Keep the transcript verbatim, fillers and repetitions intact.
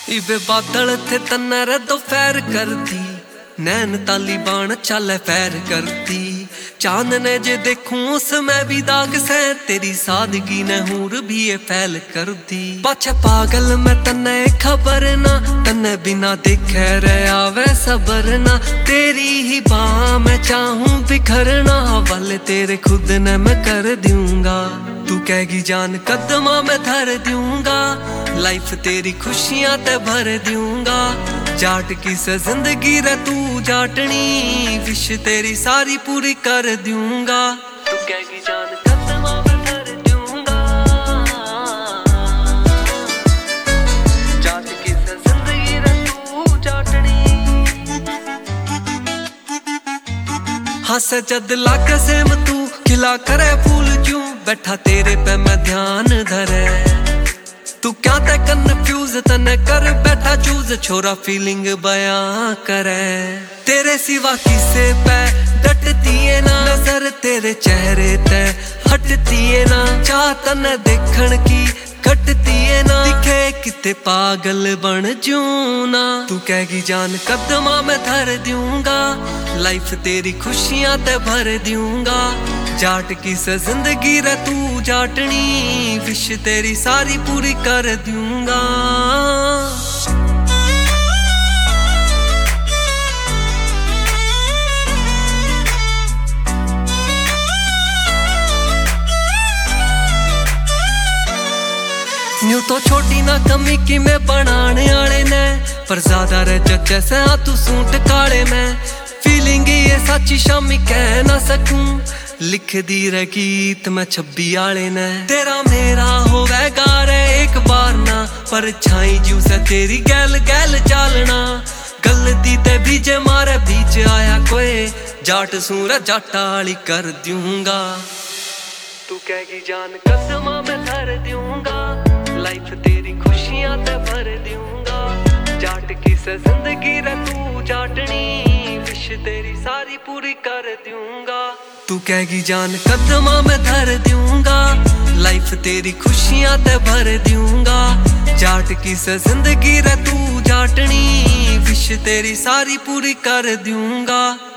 इबे बादल थे तन्नर दोपहर करती, नैन तालिबान चल पैर करती। चांद ने जे देखूं उसमें भी दाग से, तेरी सादगी ने हूर भी ये फैल कर दी। पाछे पागल मैं तन्ने खबर ना, तन्ने बिना देखे रहा वे सबर ना। तेरी ही बाह मैं चाहूं बिखरना, हवाले तेरे खुद ने मैं कर दूंगा। तू कहेगी जान कदमा मैं धर दूंगा, लाइफ तेरी खुशियां ते भर दूंगा। जाट की से जिंदगी रे तू जाटनी, विश तेरी सारी पूरी कर दूंगा। तू कहेगी जान कदमा मैं धर दूंगा, जाट की से जिंदगी रे तू जाटनी। हंसे जद लाके सेम तू खिला करे फूल क्यों, बैठा तेरे पे मैं ध्यान धरे। तू क्या ते कन्फ्यूज तने कर बैठा चूज, छोरा फीलिंग बयां करे। तेरे सिवा किसे पे डटती है ना, नजर तेरे चेहरे ते हटती है ना। चाह तने देखण की घटती है ना, दिखे किते पागल बन जूना। तू कहेगी जान कदमा मैं धर दूंगा, लाइफ तेरी खुशियां ते भर दूंगा। जाट की से जिंदगी रे तू जाटनी, विश तेरी सारी पूरी कर दूंगा। न्यू तो छोटी ना कमी की मैं बनाने आले ने, पर ज्यादा रह जच्चे से आ तू सूट काले में। फीलिंग ये सच्ची शामी कह ना सकूं, लिख दी रे गीत मैं छब्बी आले ने। तेरा मेरा होवेगा रे एक बार ना, पर छाई जू से तेरी गैल गैल चालना। गलती ते बीजे मारे बीच आया कोई, जाट सूर जाटा आली कर दूंगा। तू कहेगी जान कदमा मैं धर दूंगा, लाइफ तेरी खुशियां ते भर दूंगा। जाट की से जिंदगी रे तू जाटनी, विश तेरी सारी पूरी कर दूंगा। तू कहेगी जान कदमा मैं धर दूंगा, लाइफ तेरी खुशियां ते भर दूंगा। जाट की से जिंदगी रे तू जाटनी, विश तेरी सारी पूरी कर दूंगा।